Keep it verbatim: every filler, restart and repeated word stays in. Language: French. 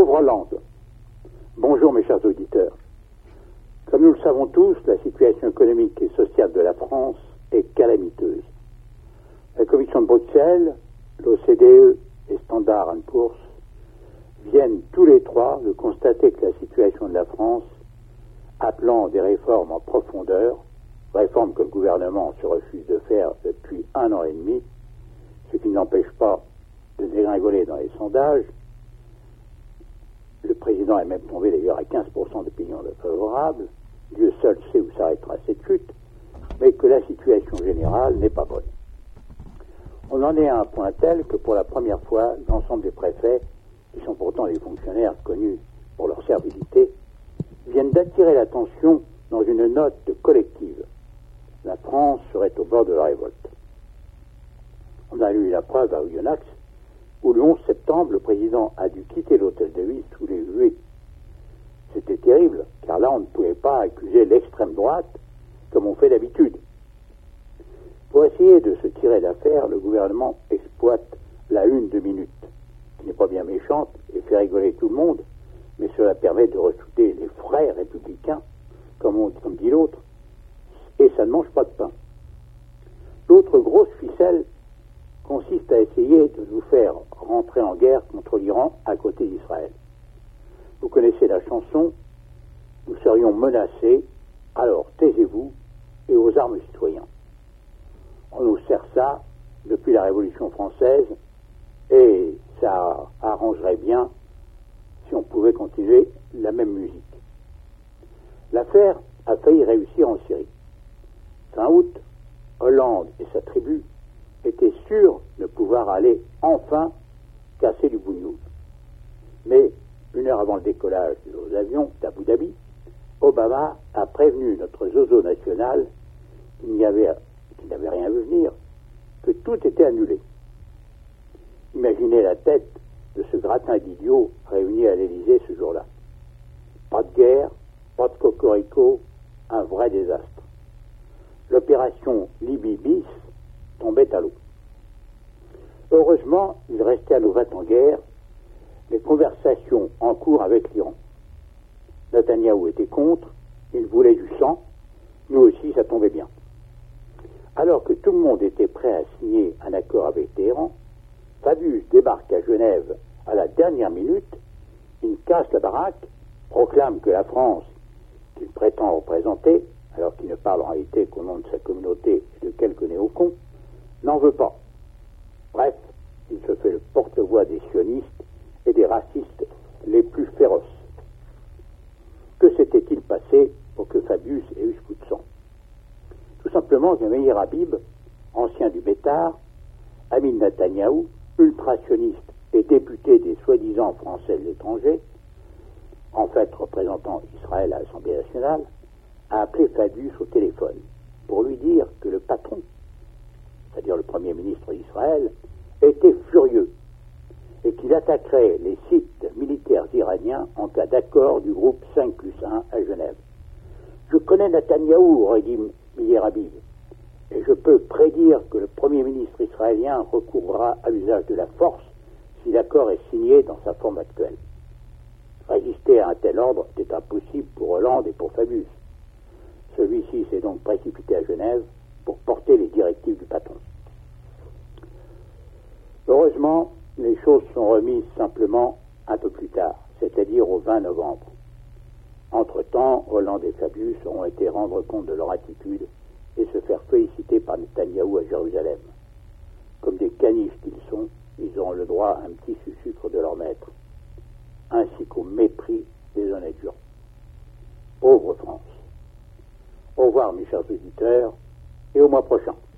Pauvre Hollande. Bonjour mes chers auditeurs. Comme nous le savons tous, la situation économique et sociale de la France est calamiteuse. La Commission de Bruxelles, l'O C D E et Standard and Poor's viennent tous les trois de constater que la situation de la France, appelant des réformes en profondeur, réformes que le gouvernement se refuse de faire depuis un an et demi, ce qui n'empêche pas de dégringoler dans les sondages. Le président est même tombé d'ailleurs à quinze pour cent d'opinion favorable. Dieu seul sait où s'arrêtera cette chute, mais que la situation générale n'est pas bonne. On en est à un point tel que pour la première fois, l'ensemble des préfets, qui sont pourtant des fonctionnaires connus pour leur servilité, viennent d'attirer l'attention dans une note collective. La France serait au bord de la révolte. On a eu la preuve à Oyonnax, où le onze septembre, le président a dû quitter l'hôtel de ville sous les huées. C'était terrible, car là, on ne pouvait pas accuser l'extrême droite comme on fait d'habitude. Pour essayer de se tirer d'affaire, le gouvernement exploite la une de minute, qui n'est pas bien méchante et fait rigoler tout le monde, mais cela permet de ressouder les frais républicains, comme, on, comme dit l'autre, et ça ne mange pas de pain. L'autre grosse ficelle consiste à essayer de nous faire rentrer en guerre contre l'Iran à côté d'Israël. Vous connaissez la chanson « Nous serions menacés, alors taisez-vous et aux armes citoyens ». On nous sert ça depuis la Révolution française et ça arrangerait bien si on pouvait continuer la même musique. L'affaire a failli réussir en Syrie. Fin août, Hollande et sa tribu étaient sûrs de pouvoir aller enfin casser du bougnoul. Mais une heure avant le décollage de nos avions d'Abu Dhabi, Obama a prévenu notre zozo national qu'il n'y avait, qu'il n'avait rien vu venir, que tout était annulé. Imaginez la tête de ce gratin d'idiots réunis à l'Élysée ce jour-là. Pas de guerre, pas de cocorico, un vrai désastre. L'opération Libye bis tombait à l'eau. Heureusement, il restait à nos vingt en guerre les conversations en cours avec l'Iran. Netanyahou était contre, il voulait du sang, nous aussi ça tombait bien. Alors que tout le monde était prêt à signer un accord avec Téhéran, Fabius débarque à Genève à la dernière minute, il casse la baraque, proclame que la France, qu'il prétend représenter, alors qu'il ne parle en réalité qu'au nom de sa communauté et de quelques néocons, n'en veut pas. Bref, il se fait le porte-voix des sionistes et des racistes les plus féroces. Que s'était-il passé pour que Fabius ait eu ce coup de sang? Tout simplement que Meir Habib, ancien du Bétar, ami de Netanyahou, ultra-sioniste et député des soi-disant Français de l'étranger, en fait représentant Israël à l'Assemblée nationale, a appelé Fabius au téléphone pour lui dire que le patron, c'est-à-dire le Premier ministre d'Israël, était furieux et qu'il attaquerait les sites militaires iraniens en cas d'accord du groupe cinq plus un à Genève. Je connais Netanyahou, aurait dit Meir Habib, et je peux prédire que le Premier ministre israélien recourra à l'usage de la force si l'accord est signé dans sa forme actuelle. Résister à un tel ordre était impossible pour Hollande et pour Fabius. Celui-ci s'est donc précipité à Genève pour porter les directives du patron. Heureusement, les choses sont remises simplement un peu plus tard, c'est-à-dire au vingt novembre. Entre-temps, Hollande et Fabius auront été rendre compte de leur attitude et se faire féliciter par Netanyahou à Jérusalem. Comme des caniches qu'ils sont, ils auront le droit à un petit sucre de leur maître, ainsi qu'au mépris des honnêtes gens. Pauvre France. Au revoir mes chers auditeurs et au mois prochain.